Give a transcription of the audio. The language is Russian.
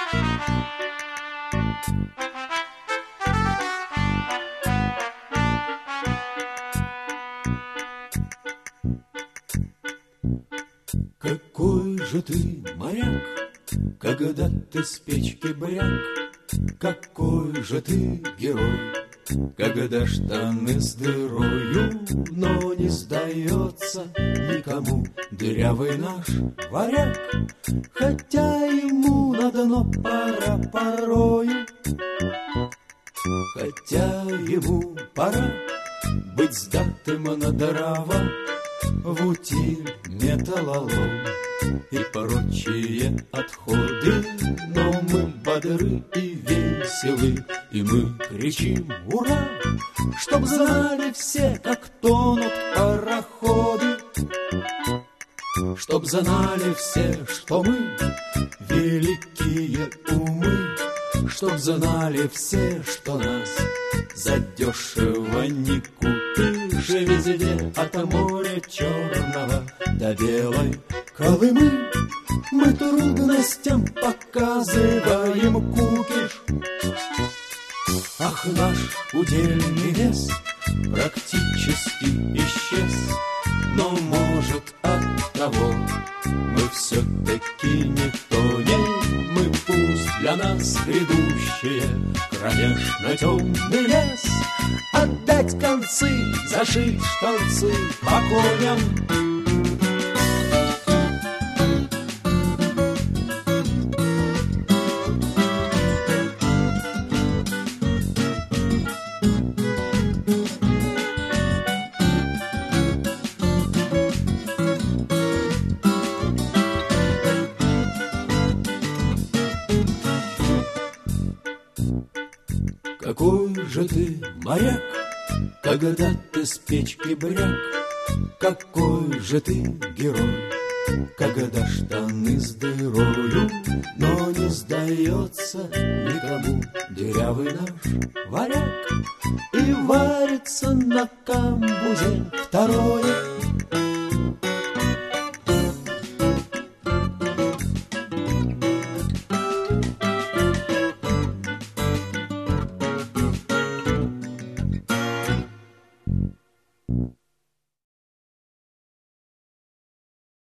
Какой же ты моряк, когда ты с печки бряк, какой же ты герой, когда штаны с дырою, но не сдается никому дырявый наш варяг, хотя ему на дно пора порою, хотя ему пора быть сдатым на дрова в утиль, металлолом и прочие отходы. Но мы бодры и веселы, и мы кричим «Ура!», чтоб знали все, как тонут пароходы, чтоб знали все, что мы великие умы, чтоб знали все, что нас задешево не купишь. И везде от моря черного до белой Колымы мы трудностям показываем кукиш. Ах, наш удельный вес практически исчез, но, может, от того мы все-таки не тонем. Мы пусть для нас грядущее кромешно темный лес, отдать концы, зашить штанцы по коням. Какой же ты моряк, когда ты с печки бряк, какой же ты герой, когда штаны с дырою, но не сдается никому дырявый наш варяг, и варится на камбузе второе.